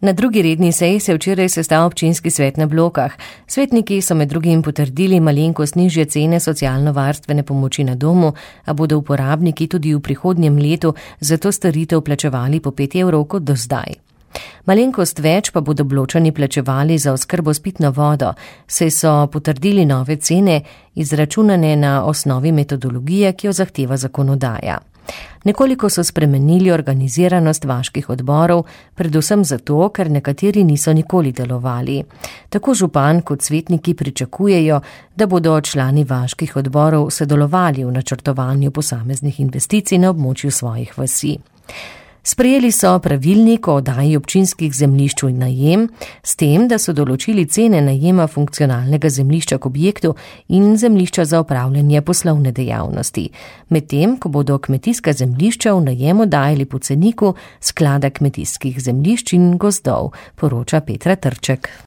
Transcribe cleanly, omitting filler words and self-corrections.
Na drugi redni seji se je včeraj sestal občinski svet na Blokah. Svetniki so med drugim potrdili malenkost nižje cene socialno-varstvene pomoči na domu, a bodo uporabniki tudi v prihodnjem letu za to storitev plačevali po 5 evrov kot do zdaj. Malenkost več pa bodo Bločani plačevali za oskrbo s pitno vodo, saj so potrdili nove cene, izračunane na osnovi metodologije, ki jo zahteva zakonodaja. Nekoliko so spremenili organiziranost vaških odborov, predvsem zato, ker nekateri niso nikoli delovali. Tako župan kot svetniki pričakujejo, da bodo člani vaških odborov sodelovali v načrtovanju posameznih investicij na območju svojih vasi. Sprejeli so pravilnik o oddaji občinskih zemljišč v najem, s tem, da so določili cene najema funkcionalnega zemljišča k objektu in zemljišča za opravljanje poslovne dejavnosti. Medtem, ko bodo kmetijska zemljišča v najem oddajali po ceniku Sklada kmetijskih zemljišč in gozdov, poroča Petra Trček.